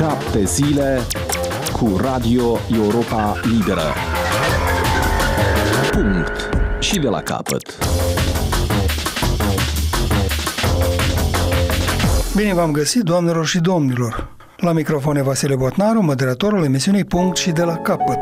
7 zile cu Radio Europa Liberă. Punct. Și de la capăt. Bine v-am găsit, doamnelor și domnilor. La microfon e Vasile Botnaru, moderatorul emisiunii Punct și de la capăt.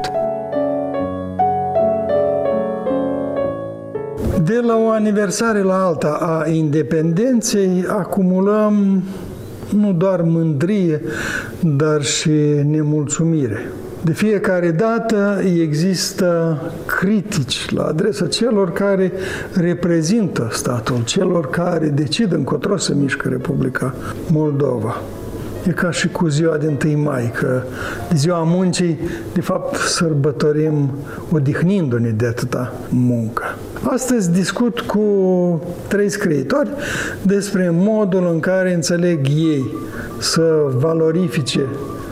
De la o aniversare la alta a independenței acumulăm nu doar mândrie, dar și nemulțumire. De fiecare dată există critici la adresa celor care reprezintă statul, celor care decid încotro să mișcă Republica Moldova. E ca și cu ziua de 1 mai, că de ziua muncii, de fapt, sărbătorim odihnindu-ne de atâta muncă. Astăzi discut cu 3 scriitori despre modul în care înțeleg ei să valorifice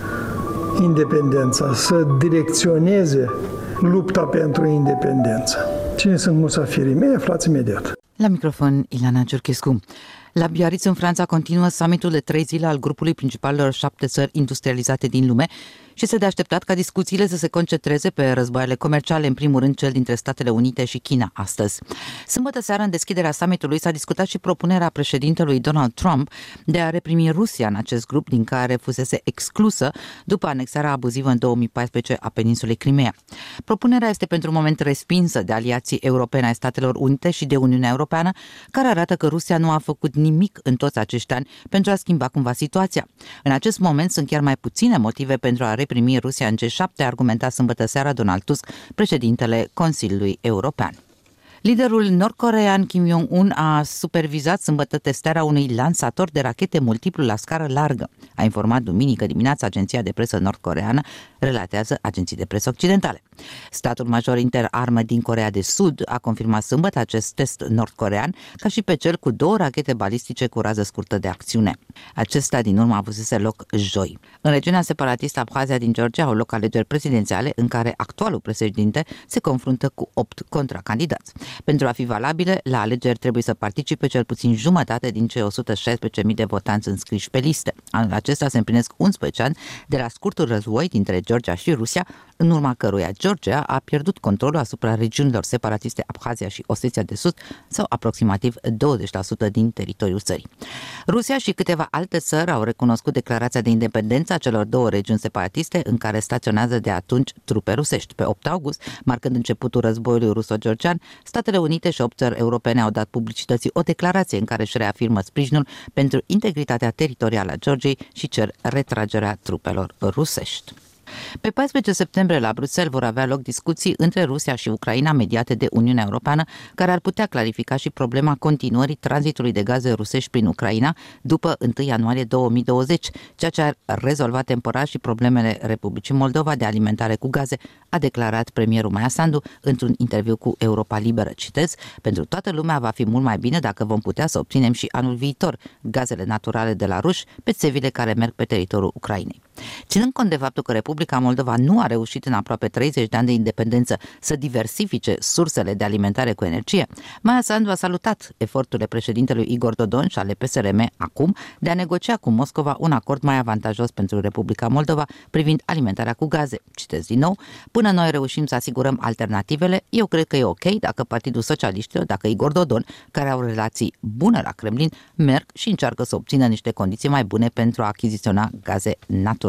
independența, să direcționeze lupta pentru independență. Cine sunt musafirii mei? Aflați imediat. La microfon, Ilana Ciurchescu. La Biarritz, în Franța, continuă summitul de 3 zile al grupului principalelor 7 țări industrializate din lume și este de așteptat ca discuțiile să se concentreze pe războaiele comerciale, în primul rând cel dintre Statele Unite și China astăzi. Sâmbătă seara, în deschiderea summitului, s-a discutat și propunerea președintelui Donald Trump de a reprimi Rusia în acest grup, din care fusese exclusă după anexarea abuzivă în 2014 a peninsulei Crimea. Propunerea este pentru moment respinsă de aliații europeni ai Statelor Unite și de Uniunea Europeană, care arată că Rusia nu a făcut nimic în toți acești ani pentru a schimba cumva situația. În acest moment sunt chiar mai puține motive pentru a reprimi Rusia în G7, argumenta sâmbătă seara Donald Tusk, președintele Consiliului European. Liderul nord-coreean Kim Jong-un a supervizat sâmbătă testarea unui lansator de rachete multiplu la scară largă. A informat duminică dimineața agenția de presă nord-coreeană, relatează agenții de presă occidentale. Statul major interarmă din Coreea de Sud a confirmat sâmbătă acest test nord-coreean, ca și pe cel cu 2 rachete balistice cu rază scurtă de acțiune. Acesta din urmă avusese loc joi. În regiunea separatistă Abhazia din Georgia au loc alegeri prezidențiale în care actualul președinte se confruntă cu 8 contracandidați. Pentru a fi valabile, la alegeri trebuie să participe cel puțin jumătate din cei 116.000 de votanți înscriși pe liste. Anul acesta se împlinesc 11 ani de la scurtul război dintre Georgia și Rusia, în urma căruia Georgia a pierdut controlul asupra regiunilor separatiste Abhazia și Osetia de Sud, sau aproximativ 20% din teritoriul țării. Rusia și câteva alte țări au recunoscut declarația de independență a celor 2 regiuni separatiste în care staționează de atunci trupe rusești. Pe 8 august, marcând începutul războiului ruso-georgian, Statele Unite și 8 țări europene au dat publicității o declarație în care își reafirmă sprijinul pentru integritatea teritorială a Georgiei și cer retragerea trupelor rusești. Pe 14 septembrie la Bruxelles vor avea loc discuții între Rusia și Ucraina mediate de Uniunea Europeană, care ar putea clarifica și problema continuării tranzitului de gaze rusești prin Ucraina după 1 ianuarie 2020, ceea ce ar rezolva temporar și problemele Republicii Moldova de alimentare cu gaze, a declarat premierul Maia Sandu într-un interviu cu Europa Liberă. Citez: pentru toată lumea va fi mult mai bine dacă vom putea să obținem și anul viitor gazele naturale de la ruși pe țevile care merg pe teritoriul Ucrainei. Ținând cont de faptul că Republica Moldova nu a reușit în aproape 30 de ani de independență să diversifice sursele de alimentare cu energie, Maia Sandu a salutat eforturile președintelui Igor Dodon și ale PSRM acum de a negocia cu Moscova un acord mai avantajos pentru Republica Moldova privind alimentarea cu gaze. Citez din nou: până noi reușim să asigurăm alternativele, eu cred că e ok dacă Partidul Socialiștilor, dacă Igor Dodon, care au relații bune la Kremlin, merg și încearcă să obțină niște condiții mai bune pentru a achiziționa gaze naturale.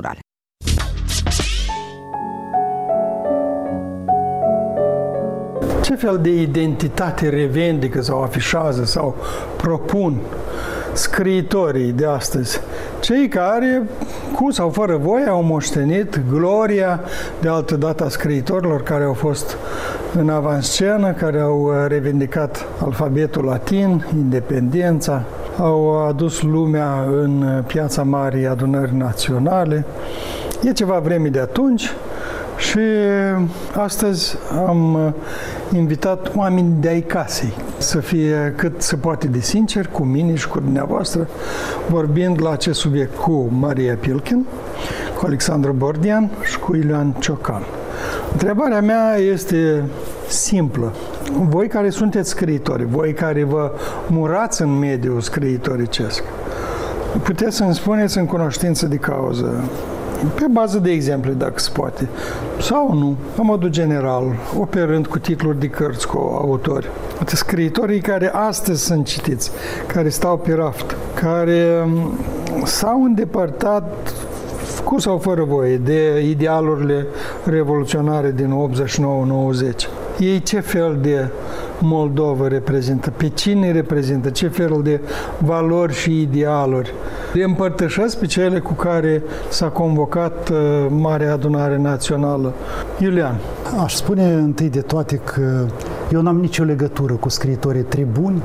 Ce fel de identitate revendică sau afișează sau propun scriitorii de astăzi? Cei care, cu sau fără voie, au moștenit gloria de altă dată a scriitorilor care au fost în avanscenă, care au revendicat alfabetul latin, independența, au adus lumea în piața Marii Adunări Naționale. E ceva vreme de atunci și astăzi am invitat oameni de ai casei să fie cât se poate de sincer cu mine și cu dumneavoastră, vorbind la acest subiect cu Maria Pilkin, cu Alexandru Bordian și cu Iulian Ciocan. Întrebarea mea este simplă. Voi care sunteți scriitori, voi care vă murați în mediul scriitoricesc, puteți să-mi spuneți în cunoștință de cauză pe bază de exemple, dacă se poate, sau nu, la modul general, operând cu titluri de cărți cu autori. Scriitorii care astăzi sunt citiți, care stau pe raft, care s-au îndepărtat cu sau fără voie de idealurile revoluționare din 89-90. Ei ce fel de Moldova reprezintă? Pe cine reprezintă? Ce fel de valori și idealuri? Le împărtășesc pe cele cu care s-a convocat Marea Adunare Națională. Iulian. Aș spune întâi de toate că eu n-am nicio legătură cu scriitorii tribuni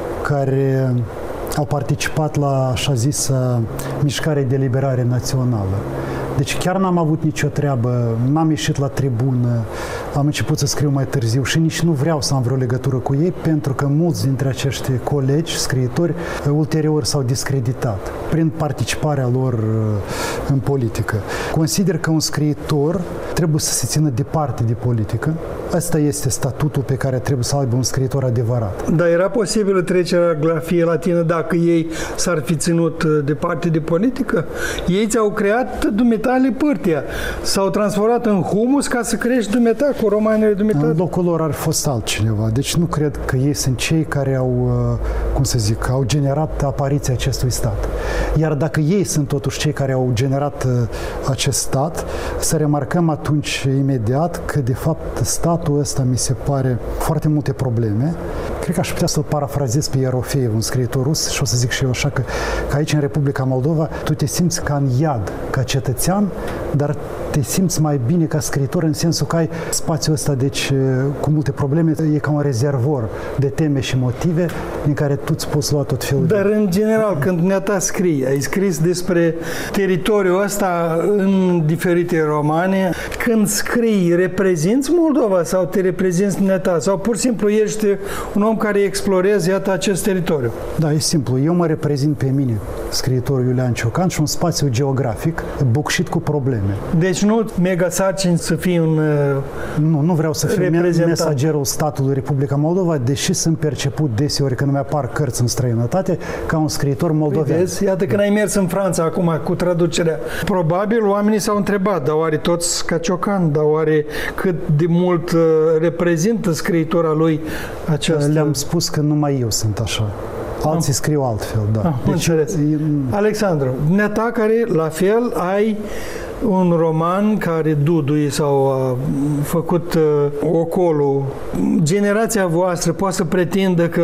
care au participat la așa zisă mișcare de liberare națională. Deci chiar n-am avut nicio treabă, n-am ieșit la tribună, am început să scriu mai târziu și nici nu vreau să am vreo legătură cu ei, pentru că mulți dintre acești colegi, scriitori, ulterior s-au discreditat prin participarea lor în politică. Consider că un scriitor trebuie să se țină departe de politică. Ăsta este statutul pe care trebuie să aibă un scriitor adevărat. Dar era posibilă trecerea la grafie latină dacă ei s-ar fi ținut departe de politică? Ei ți-au creat dumitale pârtia. S-au transformat în humus ca să crești dumita cu romanele dumita. În locul lor ar fost altcineva. Deci nu cred că ei sunt cei care au, au generat apariția acestui stat. Iar dacă ei sunt totuși cei care au generat acest stat, să remarcăm atunci imediat că de fapt statul ăsta mi se pare foarte multe probleme. Cred că aș putea să-l parafrazez pe Ierofeev, un scriitor rus, și o să zic și eu așa că aici în Republica Moldova tu te simți ca în iad, ca cetățean, dar te simți mai bine ca scriitor în sensul că ai spațiul ăsta, deci cu multe probleme, e ca un rezervor de teme și motive din care tu îți poți lua tot felul. Dar în general, când dumneata scrii, ai scris despre teritoriul ăsta în diferite romane, când scrii, reprezinți Moldova sau te reprezinți dumneata? Sau pur și simplu ești un om care explorează, iată, acest teritoriu? Da, e simplu. Eu mă reprezint pe mine, scriitorul Iulian Ciocan, și un spațiu geografic bucșit cu probleme. Deci nu mega sarcini să fii un Nu vreau să fiu mesagerul statului Republica Moldova, deși sunt perceput deseori când mi-apar cărți în străinătate ca un scriitor moldovean. Vezi? Iată, când ai mers în Franța acum cu traducerea, probabil oamenii s-au întrebat, dar oare toți ca Ciocan, dar oare cât de mult reprezintă scriitora lui aceasta? Le-am spus că numai eu sunt așa. Alții scriu altfel, da. Deci, Alexandru, dumneata care la fel ai un roman care Dudui sau a făcut ocolul. Generația voastră poate să pretindă că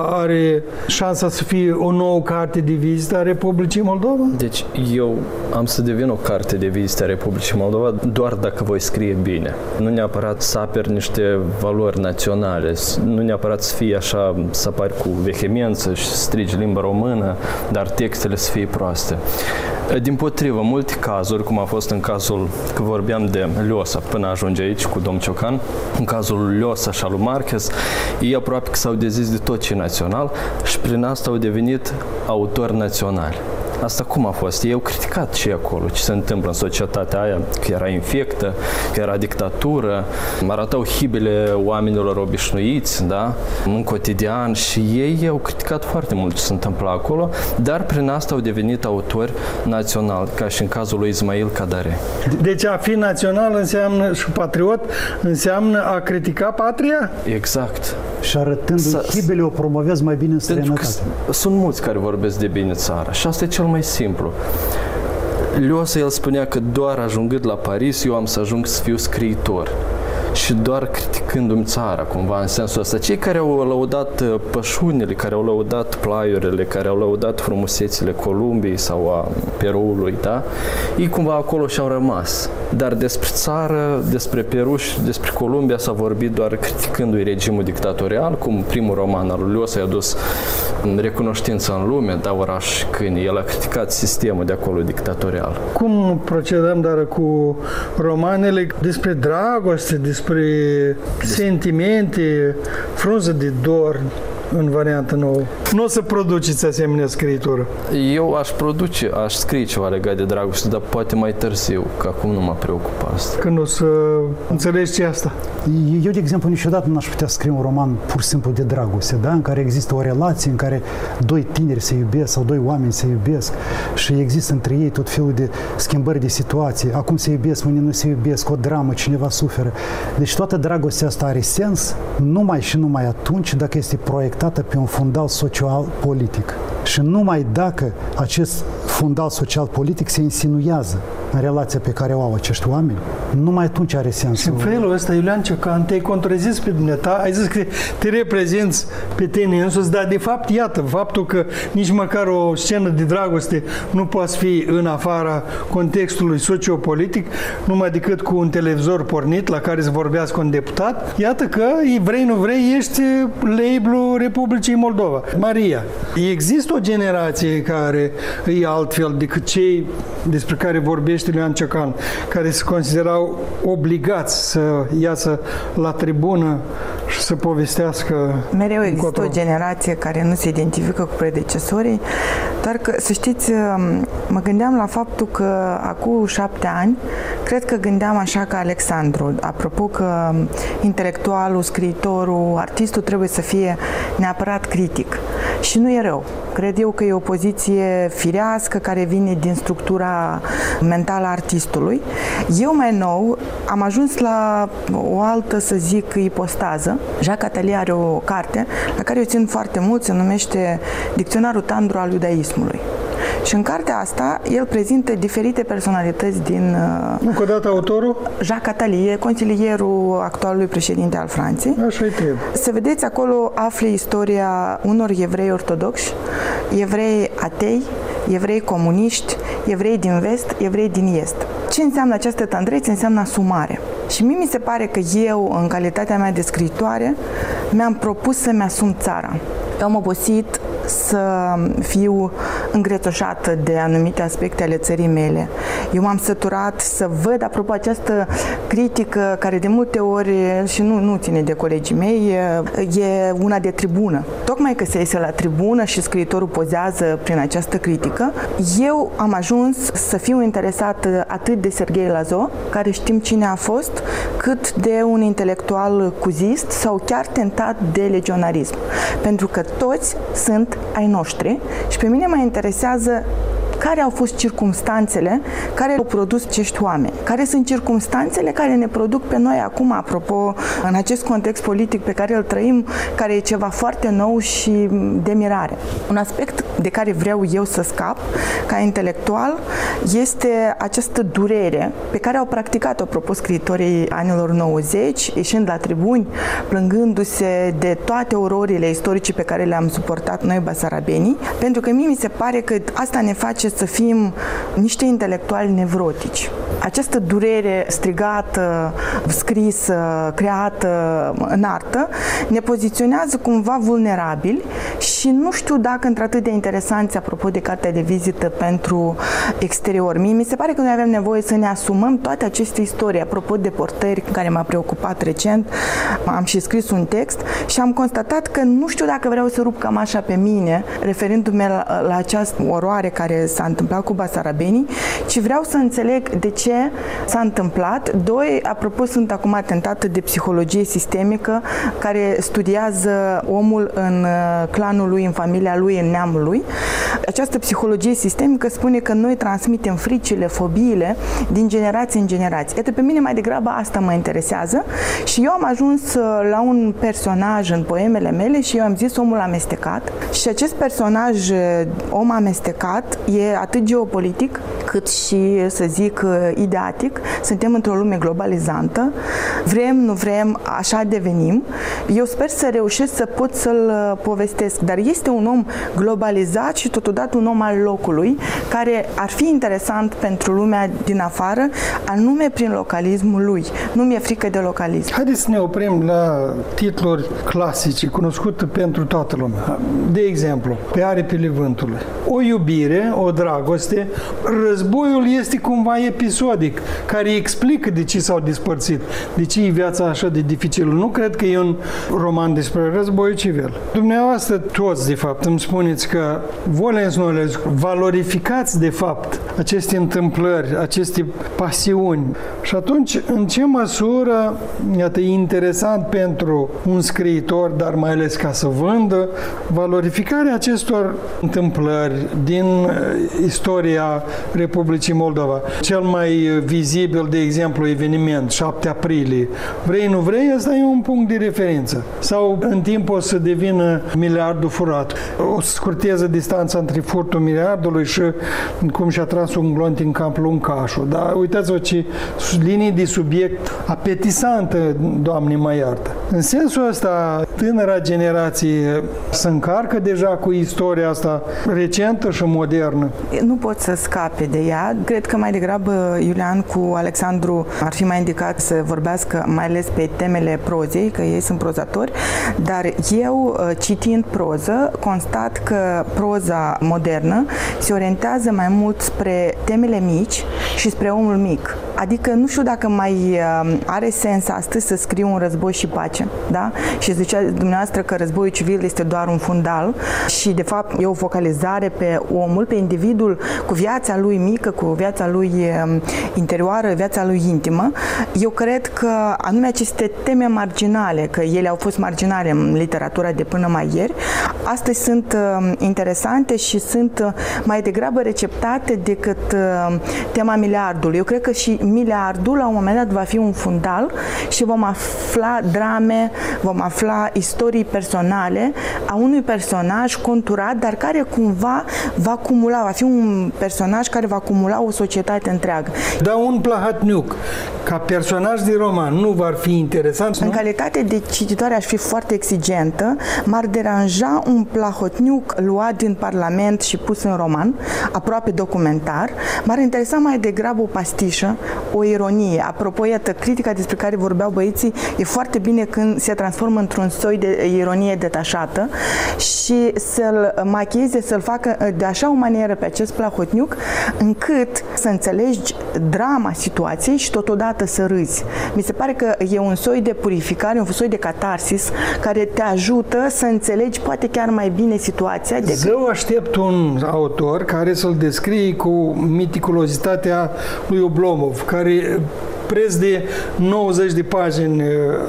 are șansa să fie o nouă carte de vizită a Republicii Moldova? Deci eu am să devin o carte de vizită a Republicii Moldova doar dacă voi scrie bine. Nu neapărat să aper niște valori naționale, nu neapărat să fie așa, să apari cu vehemență și să strigi limba română, dar textele să fie proaste. Dimpotrivă, multe cazuri, cum a fost în cazul, că vorbeam de Liosa până ajunge aici cu domn Ciocan, în cazul lui Liosa și al lui Marquez, ei aproape că s-au dezis de tot ce e național și prin asta au devenit autori naționali. Asta cum a fost? Ei au criticat ce e acolo, ce se întâmplă în societatea aia, că era infectă, că era dictatură, arătau hibele oamenilor obișnuiți, da, în cotidian, și ei au criticat foarte mult ce se întâmplă acolo, dar prin asta au devenit autori naționali, ca și în cazul lui Ismail Kadare. Deci a fi național înseamnă, și patriot, înseamnă a critica patria? Exact. Și arătând hibele o promovează mai bine în străinătate. Sunt mulți care vorbesc de bine țara și asta e cel mai simplu. Liosa, el spunea că doar ajungând la Paris, eu am să ajung să fiu scriitor. Și doar criticându-mi țara, cumva, în sensul ăsta. Cei care au lăudat pășunile, care au lăudat plaiurile, care au lăudat frumusețile Columbiei sau a Peruului, da? Ei cumva acolo și-au rămas. Dar despre țară, despre Peru și despre Columbia s-a vorbit doar criticându-i regimul dictatorial, cum primul roman al lui Liosa i-a dus recunoștință în lume, da, Oraș și câini. El a criticat sistemul de acolo dictatorial. Cum procedăm, dar, cu romanele despre dragoste, despre sentimente, frunză de dor, în variantă nouă. Nu o să produceți asemenea scritură. Eu aș scrie ceva legat de dragoste, dar poate mai târziu, că acum nu mă preocupă asta. Când o să înțelegi ce asta? Eu, de exemplu, niciodată n-aș putea scrie un roman pur și simplu de dragoste, da? În care există o relație, în care doi tineri se iubesc sau doi oameni se iubesc și există între ei tot felul de schimbări de situație. Acum se iubesc, mâine nu se iubesc, o dramă, cineva suferă. Deci toată dragostea asta are sens numai și numai atunci dacă este proiectată pe un fundal social-politic. Și numai dacă acest fundal social-politic se insinuează în relația pe care o au acești oameni, numai atunci are sens. Și în felul ăsta, Iulian Ciocan, te-ai contrazis pe dumneata, ai zis că te reprezinți pe tine însuți, dar de fapt, iată, faptul că nici măcar o scenă de dragoste nu poate fi în afara contextului sociopolitic, numai decât cu un televizor pornit la care să vorbească un deputat, iată că, vrei nu vrei, ești labelul Republicii Moldova. Maria, există o generație care e altfel decât cei despre care vorbește Iulian Ciocan, care se considerau obligați să iasă la tribună și să povestească. Mereu există o generație care nu se identifică cu predecesorii, doar că, să știți, mă gândeam la faptul că acum 7 ani, cred că gândeam așa ca Alexandru, apropo că intelectualul, scriitorul, artistul trebuie să fie neapărat critic. Și nu e rău. Cred eu că e o poziție firească care vine din structura mentală a artistului. Eu mai nou am ajuns la o altă, să zic, ipostază. Jacques Attali are o carte la care eu țin foarte mult, se numește Dicționarul Tandru al iudaismului. Și în cartea asta, el prezintă diferite personalități din... Încă o dată autorul? Jacques Attali, e consilierul actualului președinte al Franței. Așa-i trebuie. Să vedeți, acolo afli istoria unor evrei ortodoxi, evrei atei, evrei comuniști, evrei din vest, evrei din est. Ce înseamnă această tandrețe? Înseamnă asumare. Și mie mi se pare că eu, în calitatea mea de scriitoare, mi-am propus să-mi asum țara. Eu am obosit să fiu îngrețoșată de anumite aspecte ale țării mele. Eu m-am săturat să văd, apropo, această critică care de multe ori, și nu ține de colegii mei, e una de tribună. Tocmai că se iese la tribună și scriitorul pozează prin această critică, eu am ajuns să fiu interesată atât de Serghei Lazo, care știm cine a fost, cât de un intelectual cuzist sau chiar tentat de legionarism. Pentru că toți sunt ai noștri și pe mine mă interesează care au fost circumstanțele care au produs acești oameni. Care sunt circumstanțele care ne produc pe noi acum, apropo, în acest context politic pe care îl trăim, care e ceva foarte nou și de mirare. Un aspect de care vreau eu să scap, ca intelectual, este această durere pe care au practicat-o, apropo, scriitorii anilor 90, ieșind la tribuni, plângându-se de toate ororile istorice pe care le-am suportat noi, basarabenii, pentru că mie mi se pare că asta ne face să fim niște intelectuali nevrotici. Această durere strigată, scrisă, creată în artă, ne poziționează cumva vulnerabili și nu știu dacă într-atât de interesanți, apropo de cartea de vizită pentru exterior. Mie mi se pare că noi avem nevoie să ne asumăm toate aceste istorii. Apropo de portări, care m-a preocupat recent, am și scris un text și am constatat că nu știu dacă vreau să rup cămașa pe mine, referindu-mă la această oroare care s-a întâmplat cu basarabenii, ci vreau să înțeleg de ce s-a întâmplat. Doi, apropo, sunt acum atentată de psihologie sistemică, care studiază omul în clanul lui, în familia lui, în neamul lui. Această psihologie sistemică spune că noi transmitem fricile, fobiile din generație în generație. Iată, pe mine mai degrabă asta mă interesează și eu am ajuns la un personaj în poemele mele și eu am zis omul amestecat și acest personaj, om amestecat, e atât geopolitic cât și, să zic, ideatic. Suntem într-o lume globalizantă. Vrem, nu vrem, așa devenim. Eu sper să reușesc să pot să-l povestesc, dar este un om globalizat și totodată un om al locului, care ar fi interesant pentru lumea din afară, anume prin localismul lui. Nu mi-e frică de localism. Haideți să ne oprim la titluri clasice, cunoscute pentru toată lumea. De exemplu, Pe aripile vântului. O iubire, o dragoste, războiul este cumva episod episodic care explică de ce s-au despărțit, de ce e viața așa de dificilă. Nu cred că e un roman despre războiul civil. Dumneavoastră toți, de fapt, îmi spuneți că volens-nolens, valorificați, de fapt, aceste întâmplări, aceste pasiuni. Și atunci, în ce măsură, iată, e interesant pentru un scriitor, dar mai ales ca să vândă, valorificarea acestor întâmplări din istoria Republicii Moldova. Cel mai vizibil, de exemplu, eveniment, 7 aprilie. Vrei, nu vrei, ăsta e un punct de referință. Sau în timp o să devină miliardul furat. O să scurteze distanța între furtul miliardului și cum și-a tras un glonț în camp Luncașul. Dar uitați-vă ce linii de subiect apetisantă, Doamne mă iartă. În sensul ăsta, tânăra generație se încarcă deja cu istoria asta recentă și modernă. Nu pot să scape de ea. Cred că mai degrabă Iulian cu Alexandru ar fi mai indicat să vorbească mai ales pe temele prozei, că ei sunt prozatori, dar eu, citind proză, constat că proza modernă se orientează mai mult spre temele mici și spre omul mic. Adică nu știu dacă mai are sens astăzi să scriu un război și pace, da? Și zicea dumneavoastră că războiul civil este doar un fundal și de fapt e o focalizare pe omul, pe individul cu viața lui mică, cu viața lui interioară, viața lui intimă. Eu cred că anume aceste teme marginale, că ele au fost marginale în literatura de până mai ieri, astăzi sunt interesante și sunt mai degrabă receptate decât tema miliardului. Eu cred că și miliardul la un moment dat va fi un fundal și vom afla drame, vom afla istorii personale a unui personaj conturat, dar care cumva va cumula, va fi un personaj care va cumula o societate întreagă. Dar un Plahotniuc, ca personaj de roman, nu va fi interesant? În calitate de cititoare aș fi foarte exigentă, m-ar deranja un Plahotniuc luat din Parlament și pus în roman, aproape documentar. M-ar interesa mai degrabă o pastișă, o ironie. Apropo, iată, critica despre care vorbeau băieții, e foarte bine când se transformă într-un soi de ironie detașată și să-l machieze, să-l facă de așa o manieră pe acest Plahotniuc, încât să înțelegi drama situației și totodată să râzi. Mi se pare că e un soi de purificare, un soi de catarsis care te ajută să înțelegi poate chiar mai bine situația. Zău aștept un autor care să-l descrie cu meticulozitatea lui Oblomov, care preț de 90 de pagini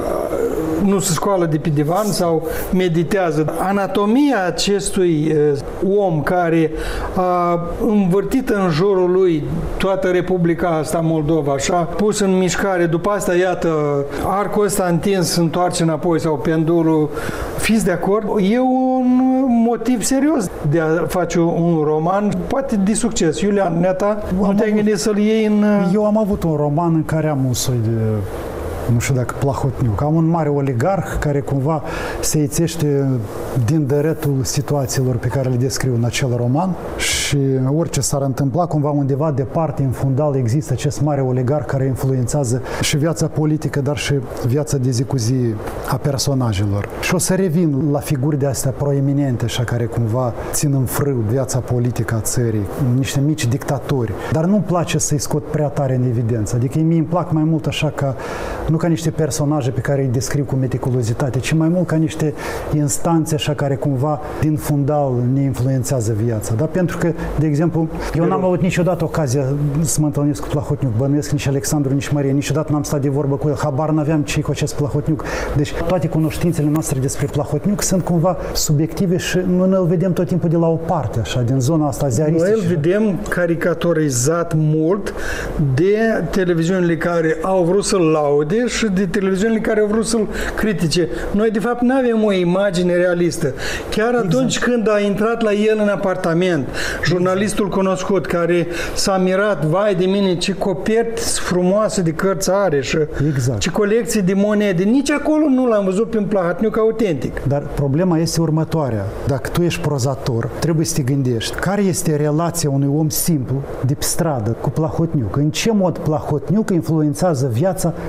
nu se scoală de pe divan sau meditează. Anatomia acestui om care a învârtit în jurul lui toată Republica asta Moldova și a pus în mișcare, după asta, iată, arcul ăsta întins se întoarce înapoi sau pendulul, fiți de acord? E un motiv serios de a face un roman, poate de succes. Iulian, neata, nu te-ai gândit să-l iei în... Eu am avut un roman în care am un soi de, nu știu dacă Plahotniuc, am un mare oligarh care cumva se ițește din dăretul situațiilor pe care le descriu în acel roman și orice s-ar întâmpla, cumva undeva departe, în fundal, există acest mare oligarh care influențează și viața politică, dar și viața de zi cu zi a personajelor. Și o să revin la figuri de astea proeminente, așa, care cumva țin în frâu viața politică a țării, niște mici dictatori. Dar nu-mi place să-i scot prea tare în evidență. Adică mie îmi plac mai mult așa ca, nu ca niște personaje pe care îi descriu cu meticulozitate, ci mai mult ca niște instanțe așa care cumva din fundal ne influențează viața. Dar pentru că, de exemplu, eu n-am avut niciodată ocazia să mă întâlnesc cu Plahotniuc, bănuiesc nici Alexandru, nici Maria, niciodată n-am stat de vorbă cu el, habar n-aveam ce-i cu acest Plahotniuc. Deci toate cunoștințele noastre despre Plahotniuc sunt cumva subiective și nu ne-l vedem tot timpul de la o parte, așa, din zona asta ziaristică. Noi îl vedem caricaturizat mult de televiziunile care au vrut să-l laude și de televiziunile care au vrut să-l critique. Noi, de fapt, nu avem o imagine realistă. Chiar atunci când a intrat la el în apartament, jurnalistul cunoscut care s-a mirat, vai de mine, ce coperți frumoase de cărți are și ce colecții de monede. Nici acolo nu l-am văzut pe un Plahotniuc autentic. Dar problema este următoarea. Dacă tu ești prozator, trebuie să te gândești care este relația unui om simplu de pe stradă cu Plahotniuc. În ce mod Plahotniuc influențează viața omului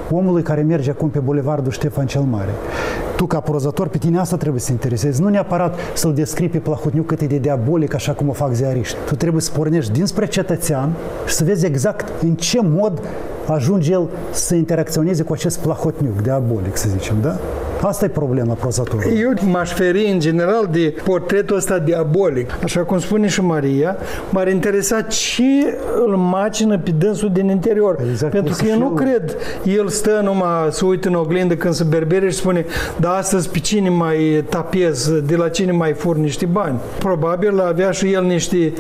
omului care merge acum pe bulevardul Ștefan cel Mare. Tu, ca prozator, pe tine asta trebuie să te interesezi. Nu neapărat să-l descrii pe Plahotniuc cât e de diabolic, așa cum o fac ziariști. Tu trebuie să pornești dinspre cetățean și să vezi exact în ce mod ajunge el să interacționeze cu acest Plahotniuc diabolic, să zicem, da? Asta e problema prozatorului. Eu m-aș feri în general de portretul ăsta diabolic. Așa cum spune și Maria, m-ar interesa ce îl macină pe dânsul din interior. Exact, pentru că eu nu cred, el stă numai să uită în oglindă când se berbere și spune, da, astăzi pe cine mai tapez, de la cine mai fur niște bani. Probabil avea și el niște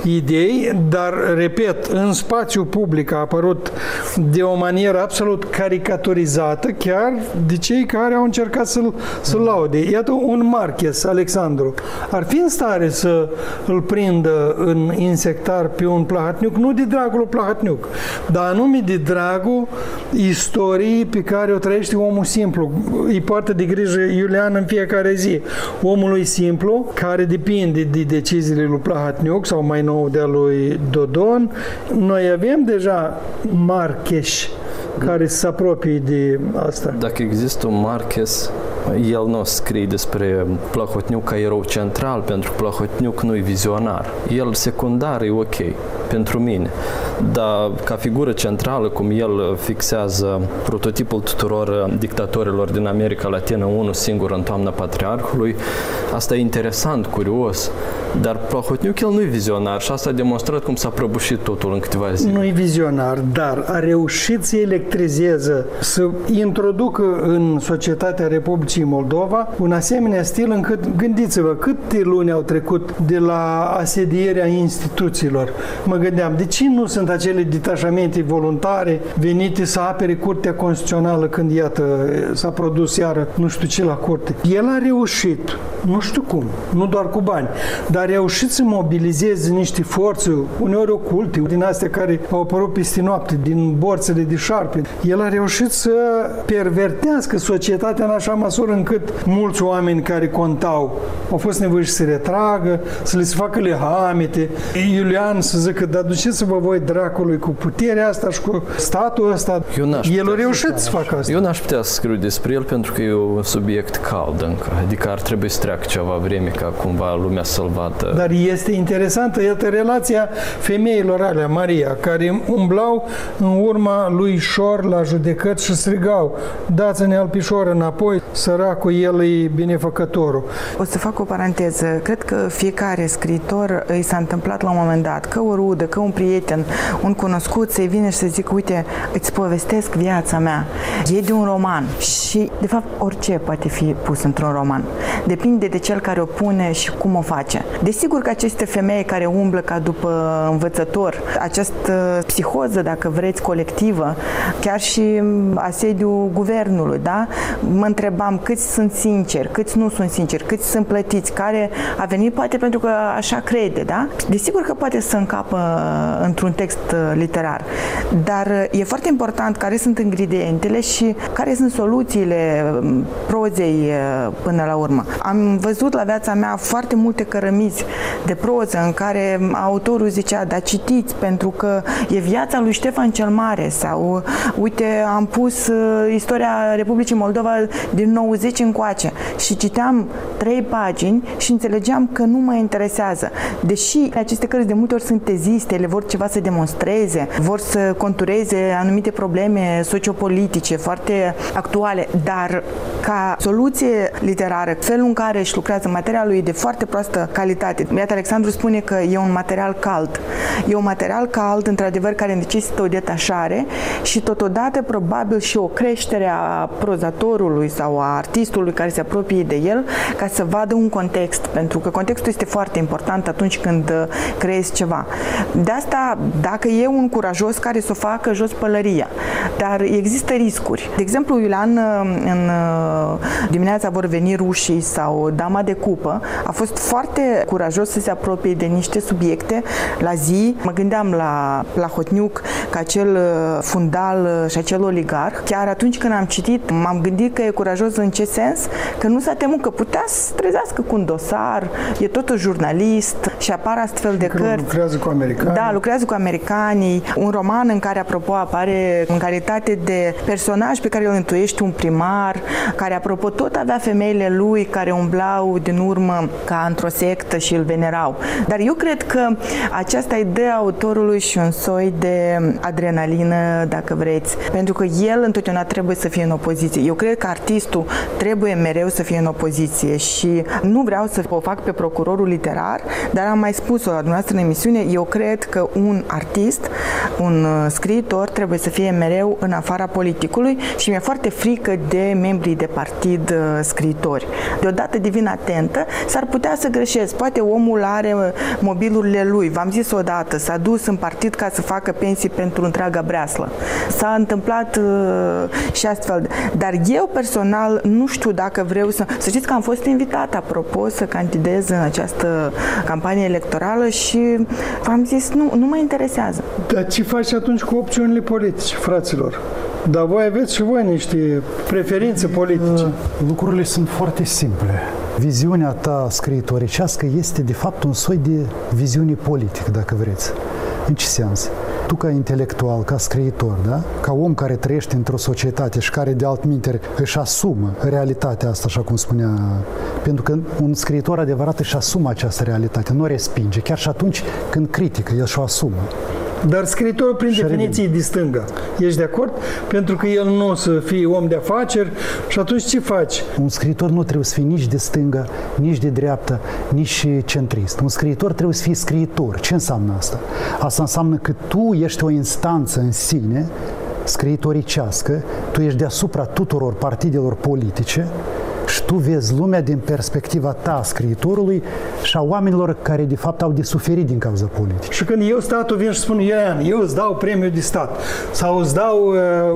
idei, dar, repet, în spațiu public a apărut de o manieră absolut caricaturizată, chiar de cei care au încercat să-l laude. Iată, un Marques, Alexandru, ar fi în stare să îl prindă în insectar pe un Plahotniuc, nu de dragul lui Plahotniuc, dar anume de dragul istoriei pe care o trăiește omul simplu. Îi poartă de grijă Iulian în fiecare zi. Omului simplu, care depinde de deciziile lui Plahotniuc sau mai nou de-a lui Dodon. Noi avem deja Marques care se apropie de asta. Dacă există un Marques, el nu scrie despre Plahotniuc ca erou central, pentru că Plahotniuc nu e vizionar. El secundar e ok pentru mine, dar ca figură centrală, cum el fixează prototipul tuturor dictatorilor din America Latină, unul singur în toamna Patriarhului, asta e interesant, curios, dar Plahotniuc el nu e vizionar și asta a demonstrat cum s-a prăbușit totul în câteva zile. Nu e vizionar, dar a reușit să electrizeze, să introducă în societatea Republicii Moldova un asemenea stil încât, gândiți-vă, câte luni au trecut de la asedierea instituțiilor. Mă gândeam, de ce nu sunt acele detașamente voluntare venite să apere Curtea Constituțională când, iată, s-a produs iară nu știu ce la curte. El a reușit, nu știu cum, nu doar cu bani, dar a reușit să mobilizeze niște forțe, uneori oculte, din astea care au apărut peste noapte, din borțele de șarpe. El a reușit să pervertească societatea în așa măsură încât mulți oameni care contau au fost nevoiți să se retragă, să le se facă lehamete. Iulian să zică, dar duceți-vă voi dracului cu puterea asta și cu statul ăsta. El a reușit să facă asta. Eu n-aș putea să scriu despre el pentru că e un subiect cald încă. Adică ar trebui să treacă ceva vreme ca cumva lumea să-l vadă. Dar este interesantă, iată, relația femeilor alea, Maria, care umblau în urma lui Șor la judecăți și strigau, dați-ne al Pișor înapoi, săracul el e binefăcătorul. O să fac o paranteză. Cred că fiecare scriitor îi s-a întâmplat la un moment dat, că o rudă, că un prieten, un cunoscut să-i vine și să zic, uite, îți povestesc viața mea. E de un roman și, de fapt, orice poate fi pus într-un roman. Depinde de cel care o pune și cum o face. Desigur că aceste femei care umblă ca după învățător, această psihoză, dacă vreți, colectivă, chiar și asediul guvernului, da? Mă întrebam câți sunt sinceri, câți nu sunt sinceri, câți sunt plătiți, care a venit poate pentru că așa crede, da? Desigur că poate să încapă într-un text literar, dar e foarte important care sunt ingredientele și care sunt soluțiile prozei până la urmă. Am văzut la viața mea foarte multe cărămizi de proză în care autorul zicea, da, citiți pentru că e viața lui Ștefan cel Mare sau, uite, am pus istoria Republicii Moldova din 90 încoace și citeam 3 pagini și înțelegeam că nu mă interesează. Deși aceste cărți de multe ori sunt teziste, ele vor ceva să demonstreze, vor să contureze anumite probleme sociopolitice foarte actuale, dar ca soluție literară, felul în care își lucrează materialul e de foarte proastă calitate. Iată, Alexandru spune că e un material cald. E un material cald, într-adevăr, care necesită o detașare și totodată probabil și o creștere a prozatorului sau a artistului care se apropie de el ca să vadă un context, pentru că contextul este foarte important atunci când creezi ceva. De asta, dacă e un curajos care să o facă, jos pălăria. Dar există riscuri. De exemplu, Iulian, în Dimineața vor veni rușii sau Dama de cupă, a fost foarte curajos să se apropie de niște subiecte la zi. Mă gândeam la Plahotniuc ca acel fundal și acel oligarh. Chiar atunci când am citit, m-am gândit că e curajos în ce sens? Că nu s-a temut că putea să trezească cu un dosar, e tot un jurnalist, și apar astfel de cărți. Lucrează cu americani. Da, lucrează cu americanii. Un roman în care, apropo, apare în calitate de personaj pe care îl întuiește un primar, care, apropo, tot avea femeile lui care umblau din urmă ca într-o sectă și îl venerau. Dar eu cred că aceasta îi dă autorului și un soi de adrenalină, dacă vreți, pentru că el întotdeauna trebuie să fie în opoziție. Eu cred că artistul trebuie mereu să fie în opoziție și nu vreau să o fac pe procurorul literar, dar am mai spus-o la dumneavoastră în emisiune, eu cred că un artist, un scriitor trebuie să fie mereu în afara politicului și mi-e foarte frică de membrii de partid scriitori. Deodată devin atentă, s-ar putea să greșesc. Poate omul are mobilurile lui. V-am zis odată, s-a dus în partid ca să facă pensii pentru întreaga breaslă. S-a întâmplat și astfel. Dar eu personal nu știu dacă vreau să știți că am fost invitat, apropo, să candidez în această campanie electorală și v-am zis, nu mă interesează. Dar ce faci atunci cu opțiunile politice, fraților? Dar voi aveți și voi niște preferințe politice. Lucrurile sunt foarte simple. Viziunea ta scriitoricească este de fapt un soi de viziune politică, dacă vreți. În ce sens? Tu ca intelectual, ca scriitor, da? Ca om care trăiește într-o societate și care de altminteri își asumă realitatea asta, așa cum spunea, pentru că un scriitor adevărat își asumă această realitate, nu o respinge, chiar și atunci când critică, el și-o asumă. Dar scriitorul, prin definiție, e de stânga. Ești de acord? Pentru că el nu o să fie om de afaceri și atunci ce faci? Un scriitor nu trebuie să fie nici de stânga, nici de dreapta, nici centrist. Un scriitor trebuie să fie scriitor. Ce înseamnă asta? Asta înseamnă că tu ești o instanță în sine, scriitoricească, tu ești deasupra tuturor partidelor politice și tu vezi lumea din perspectiva ta, scriitorului, și a oamenilor care de fapt au de suferit din cauza politică. Și când eu, statul, vin și spun, eu îți dau premiul de stat sau îți dau,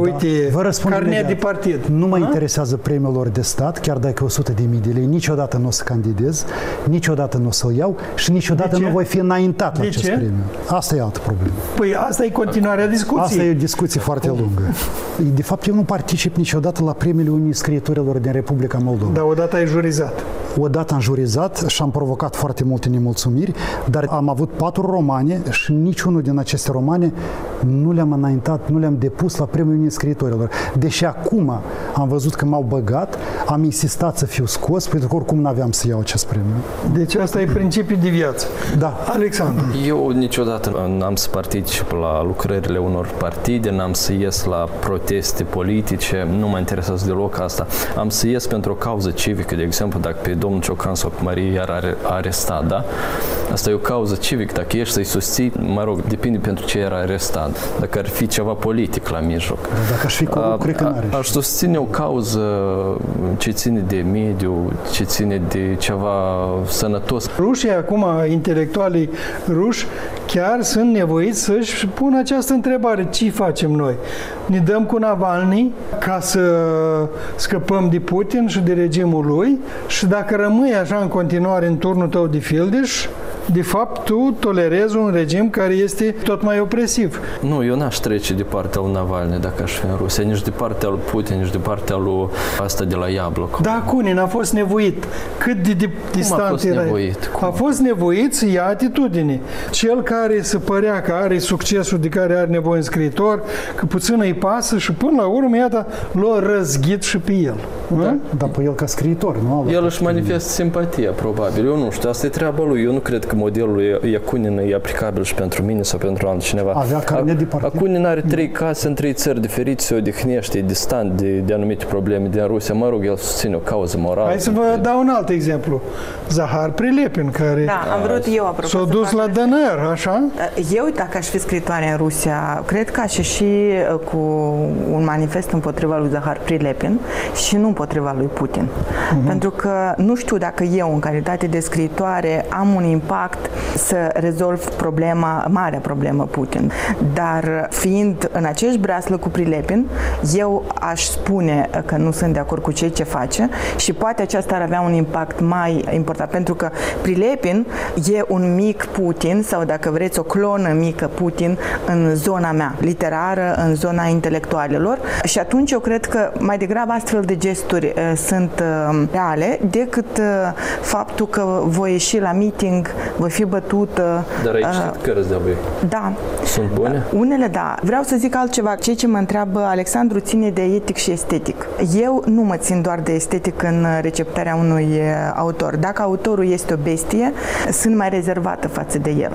carnet de partid. Nu mă interesează premiul lor de stat, chiar dacă 100.000 de lei, niciodată nu o să candidez, niciodată nu o să-l iau și niciodată nu voi fi înaintat la acest premiu. Asta e altă problemă. Păi asta e continuarea discuției. Asta e o discuție foarte lungă. De fapt, eu nu particip niciodată la premiile unii scriitorilor din Republica Moldova. Dar odată ai jurizat. Odată am jurizat și am provocat foarte multe nemulțumiri, dar am avut 4 romane și niciunul din aceste romane nu le-am înaintat, nu le-am depus la premiul unii scriitorilor. Deși acum am văzut că m-au băgat, am insistat să fiu scos, pentru că oricum n-aveam să iau acest premiu. Deci asta e principiul de viață. Da. Alexandru. Eu niciodată n-am să particip la lucrările unor partide, n-am să ies la proteste politice, nu mă interesează deloc asta. Am să ies pentru o cauză civică, de exemplu, dacă pe domnul Ciocan sau pe Marie iar arestat, da? Asta e o cauză civică, dacă ești să-i susții, mă rog, depinde pentru ce era arestat. Dacă ar fi ceva politic la mijloc. Dar dacă aș fi corupt, cred că n-are. Aș susține o cauză ce ține de mediu, ce ține de ceva sănătos. Rușii, acum, intelectualii ruși, chiar sunt nevoiți să-și pună această întrebare. Ce facem noi? Ne dăm cu Navalny ca să scăpăm de Putin și de regimul lui și dacă rămâi așa în continuare în turnul tău de fildeș, de fapt, tu tolerezi un regim care este tot mai opresiv. Nu, eu n-aș trece de partea lui Navalny dacă aș fi în Rusia, nici de partea lui Putin, nici de partea lui asta de la Iablăc. Da, Cunin a fost nevoit. Cât de distant era? A fost nevoit să ia atitudine. Cel care se părea că are succesul de care are nevoie în scriitor, că puțin îi pasă și până la urmă, iată, l-a răzghit și pe el. Da, dar pe el ca scriitor, nu? El își manifestă simpatia, probabil. Eu nu știu, asta e treaba lui. Eu nu cred că modelul Iacunin e aplicabil și pentru mine sau pentru altcineva. Avea carnet de partid. Iacunin are 3 case în 3 țări diferite, se odihnește, e distant de anumite probleme din Rusia. Mă rog, el susține o cauză morală. Hai să vă dau un alt exemplu. Zahar Prilepin, care am vrut eu, apropo, s-a dus la DNR, așa? Eu, dacă aș fi scritoare în Rusia, cred că aș ieși cu un manifest împotriva lui Zahar Prilepin și nu împotriva lui Putin. Pentru că nu știu dacă eu, în calitate de scriitoare, am un impact să rezolv marea problemă Putin. Dar fiind în aceeași breaslă cu Prilepin, eu aș spune că nu sunt de acord cu ce face și poate aceasta ar avea un impact mai important, pentru că Prilepin e un mic Putin sau, dacă vreți, o clonă mică Putin în zona mea literară, în zona intelectualilor, și atunci eu cred că mai degrabă astfel de gesturi sunt reale decât faptul că voi ieși la meeting voi fi bătută. Dar ai citit cărți de-a lui? Da. Sunt bune? Unele da. Vreau să zic altceva. Ceea ce mă întreabă Alexandru ține de etic și estetic. Eu nu mă țin doar de estetic în receptarea unui autor. Dacă autorul este o bestie, sunt mai rezervată față de el.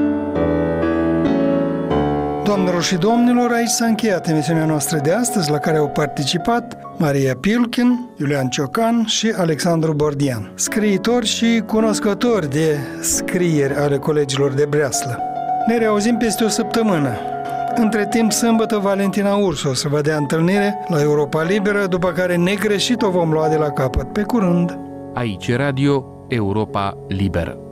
Doamnelor și domnilor, aici s-a încheiat emisiunea noastră de astăzi, la care au participat Maria Pilkin, Iulian Ciocan și Alexandru Bordian, scriitori și cunoscători de scrieri ale colegilor de breaslă. Ne reauzim peste o săptămână. Între timp, sâmbătă, Valentina Ursu o să vă dea întâlnire la Europa Liberă, după care negreșit o vom lua de la capăt. Pe curând! Aici Radio Europa Liberă.